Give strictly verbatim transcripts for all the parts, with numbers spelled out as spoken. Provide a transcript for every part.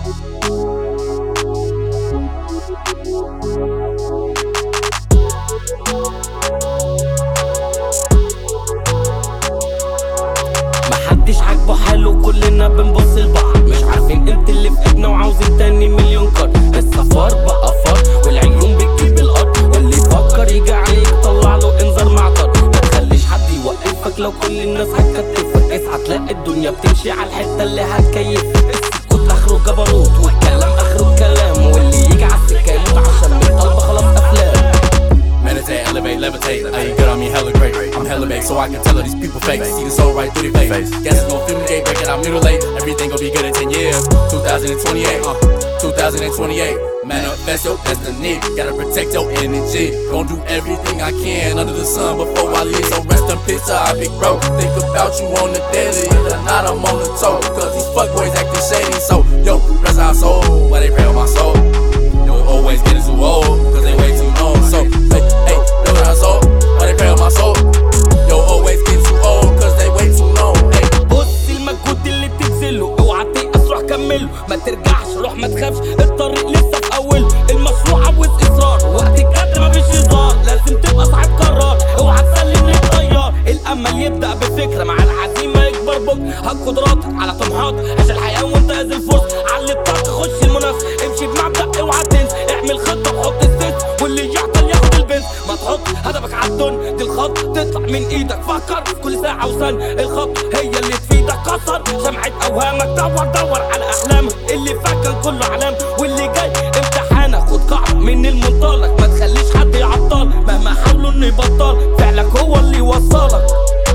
محدش عاجبه حاله، كلنا بنبص لبعض، مش عارفين قيمة اللي في ايدنا وعاوزين تاني مليون كارد. السفر بقى فار والعيون بتجيب الارض، واللي يفكر يجي عليك طلع له انذار معطر. ما تخليش حد يوقفك لو كل الناس هتكتفك، اسعى تلاقي الدنيا بتمشي على الحتة اللي هتكيفك. السكوت اخره جبروت والكلام اخره كلام، واللي يجي على السكة يموت عشان من قلبه خلاص افلام. Meditate, elevate, levitate. How you good on me, hella great. I'm hella big, so I can tell all these people fake. See the soul right through their face. Guess it's gon' fumigate, break it out mutilate. Everything gon' be good in ten years. two thousand twenty-eight, uh, two thousand twenty-eight. Manifest your destiny. Gotta protect your energy. Gon' do everything I can under the sun before I leave. So rest in peace to our big bro. Think about you on the daily. If not, I'm on the toe. Cause these fuckboys acting shady. So, yo, rest our soul. Why they pray on my soul? Yo, always getting too old. Cause they way too long. So, hey, hey, rest our soul. Why they pray on my soul? Yo, always getting too old. Cause they way too long. Hey. بص المجهود اللي بتبذله، اوعى تيأس روح كمله. ما ترجعش روح ما تخافش، الطريق لسه في اوله. المشروع عاوز اصرار، وقت الجد مفيش هزار. لازم تبقى صاحب قرار، اوعى تسلم للتيار. الامل يبدأ بفكرة، مع العزيمة يكبر بكرة. هات قدراتك على طموحاتك، عيش الحياة وانتهز الفرصة. علي الطاقة خش المنافسة، امشي بمبدأ اوعى تنسى. اعمل خطة وحط السيس، واللي يعطل ياخد البنز. ما تحط هدفك عالدنيا دي، الخط تطلع من ايدك. فكر في كل ساعة وثانية، الخط هي اللي تفيدك. كسر شمعة اوهامك، دور دور على احلامك. اللي فات كان كله علام، واللي جاي امتحانك. خد قاعدة من المنطلق، ما تخليش حد يعطل. مهما حاولوا انه يبطل، فعلك هو اللي يوصلك.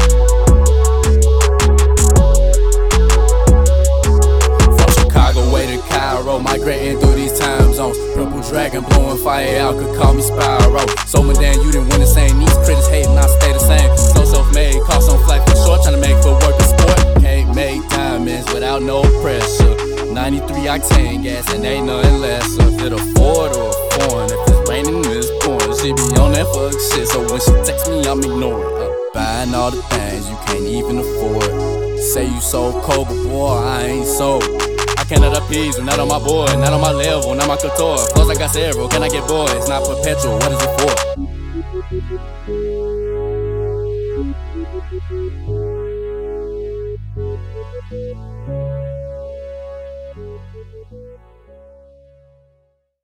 Migrating through these time zones. Purple dragon blowing fire out, could call me Spyro. So then you didn't win the same. These critics hating, I stay the same. So self-made, caught some flack for short, trying to make for work and sport. Can't make diamonds without no pressure. ninety-three octane gas and ain't nothing less. So if it a Ford or a foreign, if it's raining, it's pouring. She be on that fuck shit, so when she text me, I'm ignoring her. Buying all the things you can't even afford. Say you so cold, but boy, I ain't sold. I cannot appease you, not on my board, not on my level, not my couture. Plus I got several, can I get bored? It's not perpetual, what is it for?